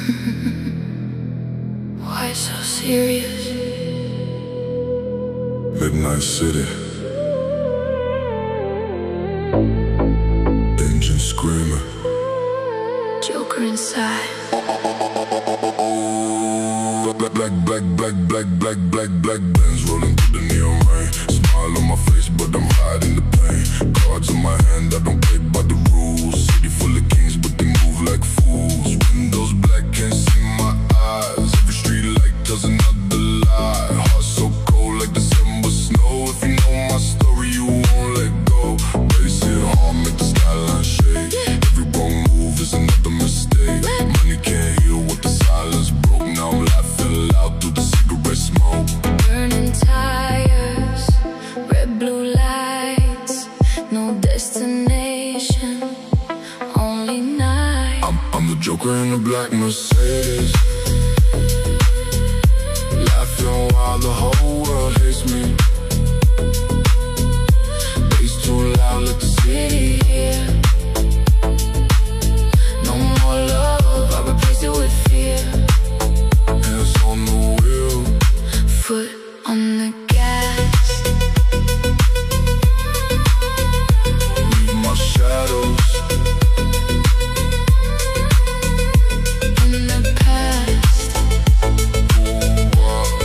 Why so serious? Midnight City. Engine screaming. Joker inside. Black Benz rolling through the neon rain. Smile on my face, but I'm hiding the pain. Cards in my hand, I don't play by the rules. City full of kings, but they move like fools. Windows black, can't see my eyes. Every street light tells another lie. Heart so cold like December snow. If you know my story, you won't let go. Race it hard, make the skyline shake. Every wrong move is another mistake. Money can't heal what the silence broke. Now I'm laughing loud through the cigarette smoke. Burning tires, red blue lights, no destination, only night. I'm the Joker in the black Mercedes, laughing while the whole world hates me. Bass too loud, let the city hear. No more love, I replace it with fear. Hands on the wheel, Foot on the gas, leave my shadows in the past. Ooh,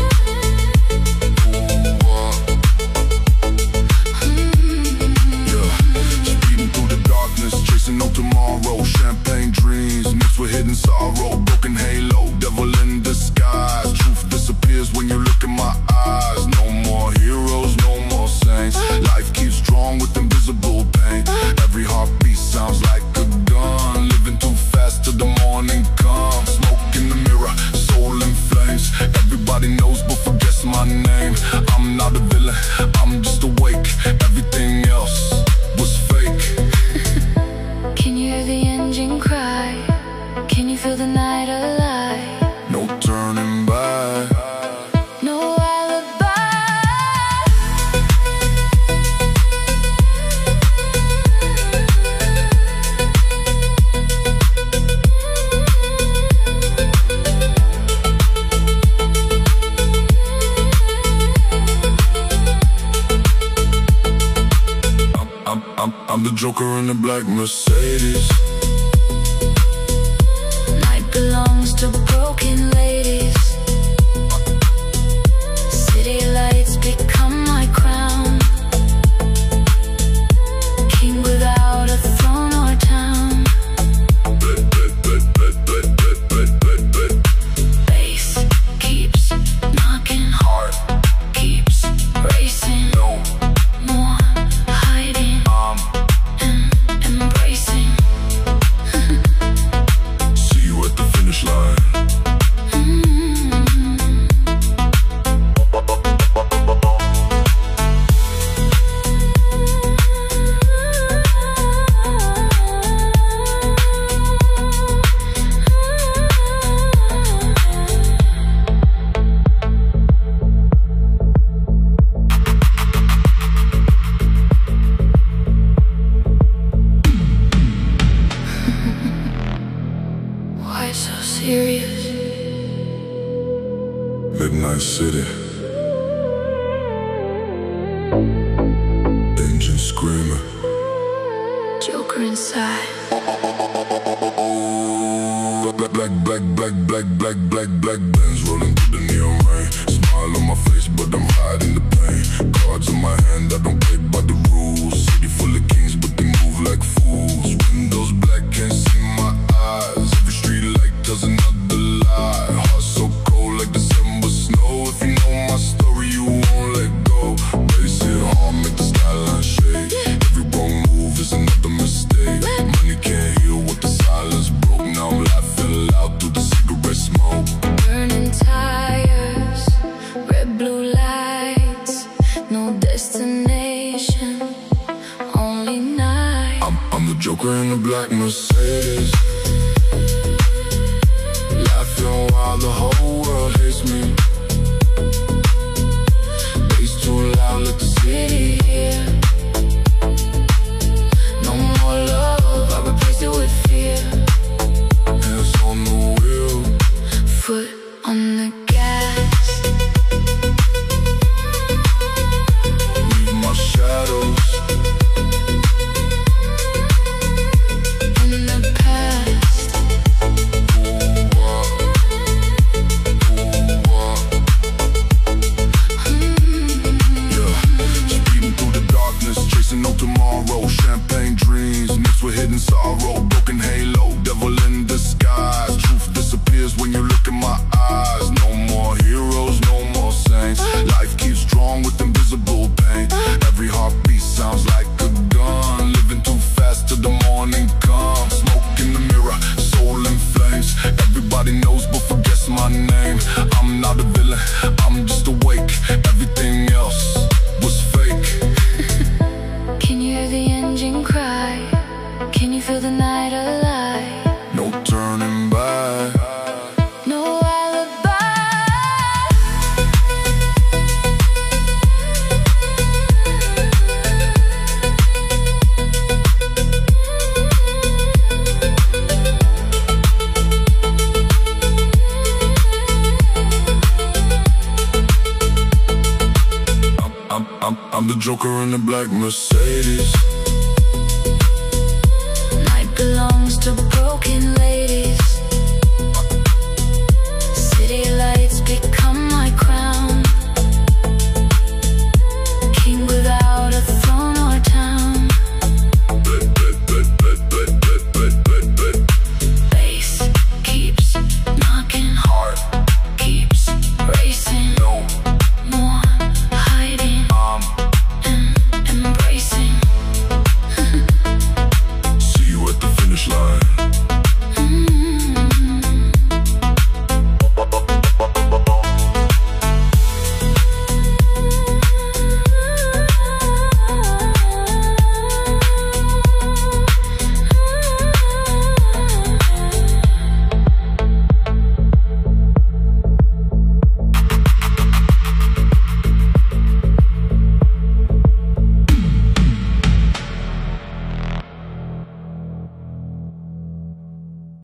yeah. Speeding through the darkness, chasing no tomorrow. Champagne dreams mixed with hidden sorrow. Broken halo, devil in disguise. Truth disappears when you look in my eyes. No more heroes, no more saints. Life keeps strong with invisible pain. Every heartbeat sounds like a gun. Living too fast till the morning comes. Smoke in the mirror, soul in flames. Everybody knows but forgets my name. I'm not a villain, I'm just awake. Everything else was fake. Can you hear the engine cry? Can you feel the night alive? No turning back. No alibi. I'm the Joker in the black Mercedes. Night belongs to broken ladies. City lights become my crown. King without a throne or town. Bass keeps knocking, Heart, keeps racing. no, More hiding and embracing. see you at the finish line. Why so serious? Midnight City. Engine screaming. Joker inside. Black Benz rolling through the neon rain. Smile on my face, but I'm hiding the pain. Cards in my hand, I don't play by the rules. City full of kings, but they move like fools. Windows black, can't see my eyes. Every street light tells another lie. Heart so cold like December snow. If you know my story, you won't let go. Race it hard, make the skyline shake. Every wrong move is another mistake. Money can't heal what the silence broke. Now I'm laughing loud through the cigarette smoke. Burning tires, red blue lights, no destination, only night. I'm the Joker in the black Mercedes, laughing while the whole world hates me. Bass too loud, let the city hear. No more love, I replace it with fear. Hands on the wheel, Joker in the black Mercedes.